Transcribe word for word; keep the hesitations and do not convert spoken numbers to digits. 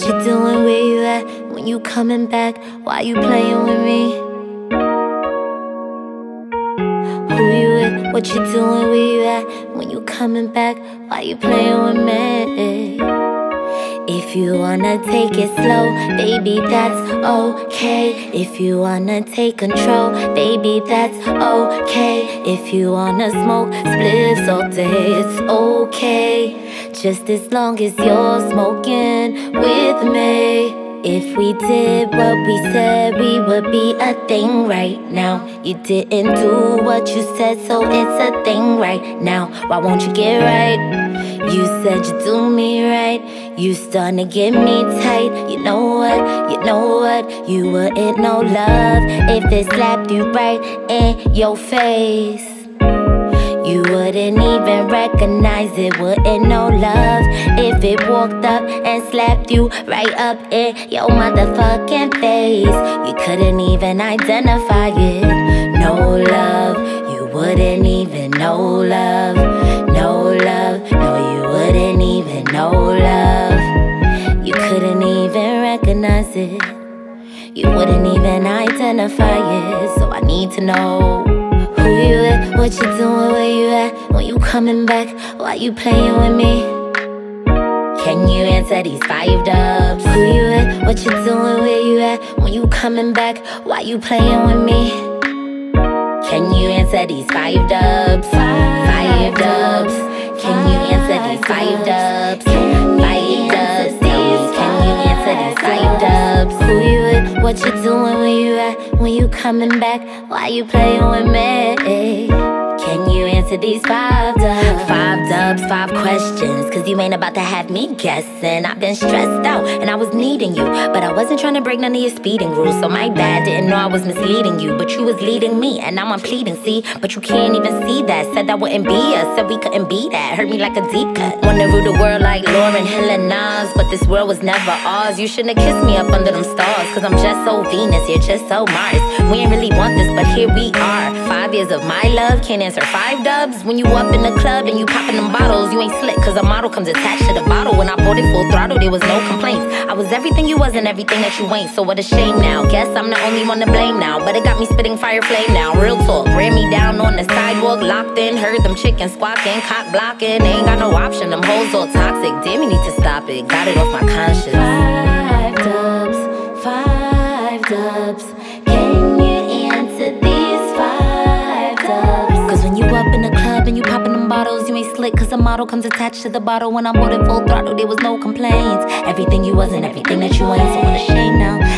What you doing, where you at? When you coming back, why you playing with me? Who you with? What you doing, where you at? When you coming back, why you playing with me? If you wanna take it slow, baby, that's okay. If you wanna take control, baby, that's okay. If you wanna smoke spliffs all day, it's okay. Just as long as you're smoking with me. If we did what we said, we would be a thing right now. You didn't do what you said, so it's a thing right now. Why won't you get right? You said you do me right. You starting to get me tight. You know what, you know what? You wouldn't know love if it slapped you right in your face. You wouldn't even recognize it, wouldn't know love if it walked up and slapped you right up in your motherfucking face. You couldn't even identify it. No love, you wouldn't even know love. No love, no, you wouldn't even know love. You couldn't even recognize it. You wouldn't even identify it. So I need to know. Who you with? What you doing? Where you at? When you coming back? Why you playing with me? Can you answer these five dubs? Who you with? What you doing? Where you at? When you coming back? Why you playing with me? Can you answer these five dubs? Five dubs. Can you answer these five dubs? Five dubs. Can you answer these five dubs? Who you with? What you doing? Where you at? When you coming back? Why you playing with me? Can you answer these five dubs? Five dubs, five questions. Cause you ain't about to have me guessing. I've been stressed out and I was needing you, but I wasn't trying to break none of your speeding rules. So my bad, didn't know I was misleading you, but you was leading me and now I'm pleading, see? But you can't even see that. Said that wouldn't be us, said we couldn't be that. Hurt me like a deep cut. Wanna rule the world like Lauryn Hill and Nas, but this world was never ours. You shouldn't have kissed me up under them stars, cause I'm just so Venus, you're just so Mars. We ain't really want this, but here we are. Five years of my love, can't answer five dubs. When you up in the club and you popping them bottles, you ain't slick cause a model comes attached to the bottle. When I bought it full throttle, there was no complaints. I was everything you was and everything that you ain't, so what a shame now. Guess I'm the only one to blame now, but it got me spitting fire flame now. Real talk, ran me down on the sidewalk, locked in, heard them chickens squawking, cock blocking. Ain't got no option, them hoes all toxic. Damn, you need to stop it, got it off my conscience. Five dubs, five dubs. Can you answer these five dubs? Cause when you up in the club and you popping them bottles, you ain't slick cause a model comes attached to the bottle. When I bought it full throttle, there was no complaints. Everything you was and everything that you ain't, so what a shame now.